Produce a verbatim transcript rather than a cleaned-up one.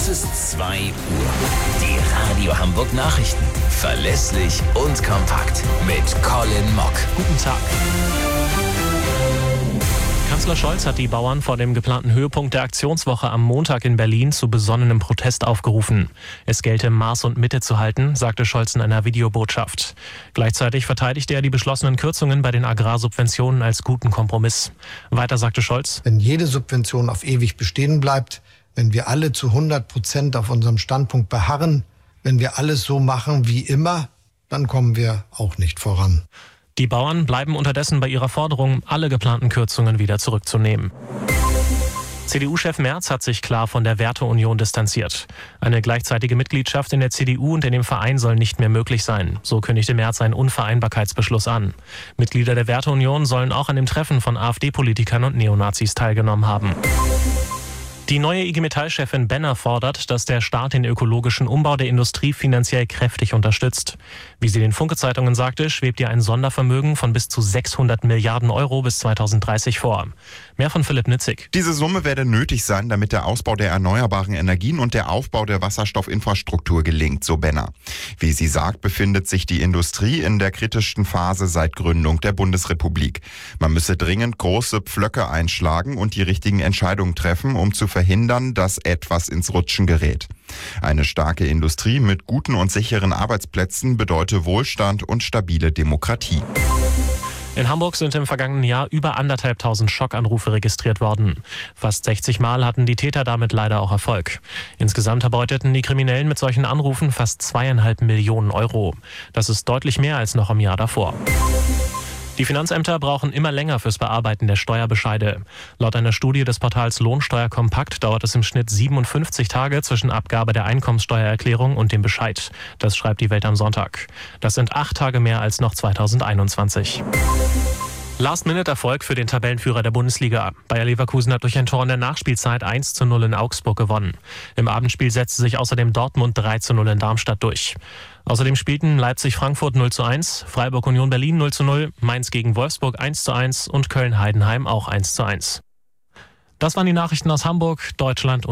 Es ist zwei Uhr. Die Radio Hamburg Nachrichten. Verlässlich und kompakt. Mit Colin Mock. Guten Tag. Kanzler Scholz hat die Bauern vor dem geplanten Höhepunkt der Aktionswoche am Montag in Berlin zu besonnenem Protest aufgerufen. Es gelte, Maß und Mitte zu halten, sagte Scholz in einer Videobotschaft. Gleichzeitig verteidigte er die beschlossenen Kürzungen bei den Agrarsubventionen als guten Kompromiss. Weiter sagte Scholz: Wenn jede Subvention auf ewig bestehen bleibt, wenn wir alle zu hundert Prozent auf unserem Standpunkt beharren, wenn wir alles so machen wie immer, dann kommen wir auch nicht voran. Die Bauern bleiben unterdessen bei ihrer Forderung, alle geplanten Kürzungen wieder zurückzunehmen. C D U-Chef Merz hat sich klar von der Werteunion distanziert. Eine gleichzeitige Mitgliedschaft in der C D U und in dem Verein soll nicht mehr möglich sein. So kündigte Merz einen Unvereinbarkeitsbeschluss an. Mitglieder der Werteunion sollen auch an dem Treffen von AfD-Politikern und Neonazis teilgenommen haben. Die neue I G Metall-Chefin Benner fordert, dass der Staat den ökologischen Umbau der Industrie finanziell kräftig unterstützt. Wie sie den Funke-Zeitungen sagte, schwebt ihr ein Sondervermögen von bis zu sechshundert Milliarden Euro bis zweitausenddreißig vor. Mehr von Philipp Nitzig. Diese Summe werde nötig sein, damit der Ausbau der erneuerbaren Energien und der Aufbau der Wasserstoffinfrastruktur gelingt, so Benner. Wie sie sagt, befindet sich die Industrie in der kritischsten Phase seit Gründung der Bundesrepublik. Man müsse dringend große Pflöcke einschlagen und die richtigen Entscheidungen treffen, um zu verhindern, dass etwas ins Rutschen gerät. Eine starke Industrie mit guten und sicheren Arbeitsplätzen bedeutet Wohlstand und stabile Demokratie. In Hamburg sind im vergangenen Jahr über anderthalbtausend Schockanrufe registriert worden. Fast sechzig Mal hatten die Täter damit leider auch Erfolg. Insgesamt erbeuteten die Kriminellen mit solchen Anrufen fast zweieinhalb Millionen Euro. Das ist deutlich mehr als noch im Jahr davor. Die Finanzämter brauchen immer länger fürs Bearbeiten der Steuerbescheide. Laut einer Studie des Portals Lohnsteuer Kompakt dauert es im Schnitt siebenundfünfzig Tage zwischen Abgabe der Einkommenssteuererklärung und dem Bescheid. Das schreibt die Welt am Sonntag. Das sind acht Tage mehr als noch zweitausendeinundzwanzig. Last-Minute-Erfolg für den Tabellenführer der Bundesliga. Bayer Leverkusen hat durch ein Tor in der Nachspielzeit eins zu null in Augsburg gewonnen. Im Abendspiel setzte sich außerdem Dortmund drei zu null in Darmstadt durch. Außerdem spielten Leipzig-Frankfurt null zu eins, Freiburg-Union Berlin null zu null, Mainz gegen Wolfsburg eins zu eins und Köln-Heidenheim auch eins zu eins. Das waren die Nachrichten aus Hamburg, Deutschland und